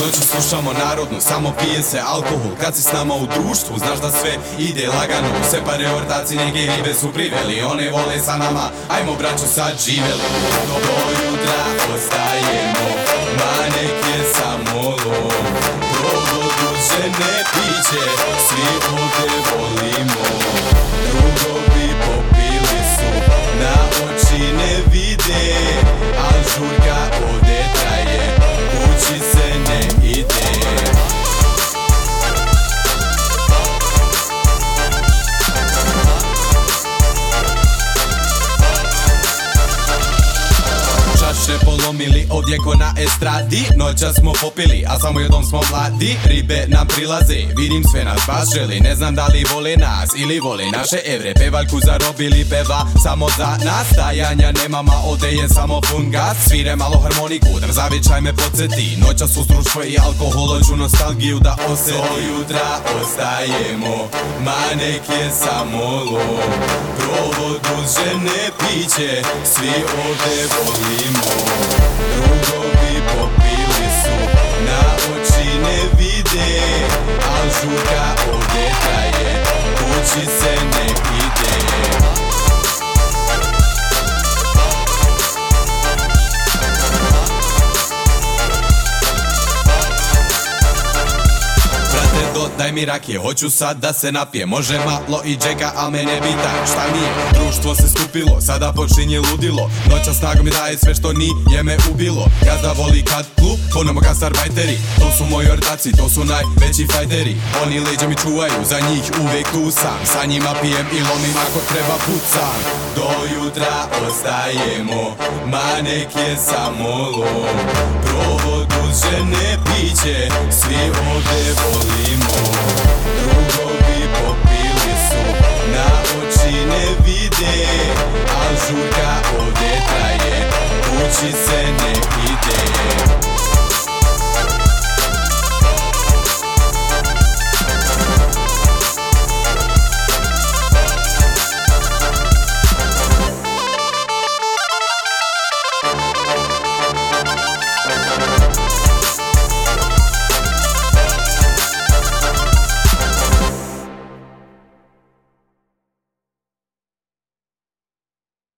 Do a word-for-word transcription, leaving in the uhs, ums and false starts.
noći slušamo narodnu, samo pije se alkohol. Kad si s nama u društvu, znaš da sve ide lagano. Sve pare ortaci, neke ribe su priveli, one vole sa nama, ajmo braćo sad živeli. Do jutra ostajemo, ma nek je samo lov. Provodu žene piće, svi ovdje volimo. Drugovi popili su, na oči ne vide, al žurka ovdje traje, kući se ne ide. Čaše polomili ovdje ko na estradi, noća smo popili, a samo jednom smo mladi. Ribe nam prilaze, vidim sve nas baš želi. Ne znam da li vole nas ili vole naše evre. Pevaljku zarobili, peva samo za nas. Stajanja nemama, ovdje je samo pun gas. Svire malo harmoniku, da zavičaj me podsjeti. Noća su društvo i alkohol, hoću nostalgiju da osjeti. Do jutra ostajemo, ma nek je samo lov. Provodu žene piće, svi ovdje volimo. Drugovi popili su, na oči ne vide, al žurka ovdje traje, kući se ne ide. Daj mi rakije, hoću sad da se napije. Može malo i džeka, al me ne pita šta nije. Društvo se skupilo, sada počinje ludilo. Noća snaga mi daje sve što nije me ubilo. Gazda voli kad klub, ponovno gastarbajteri. To su moji ortaci, to su najveći fajteri. Oni leđa mi čuvaju, za njih uvek tu sam. Sa njima pijem i lomim ako treba pucam. Do jutra ostajemo, ma nek je samo lov. Provodu žene piće, svi ovdje volimo. Drugovi popili su, na oči ne vide, al žurka ovdje traje, kući se ne ide.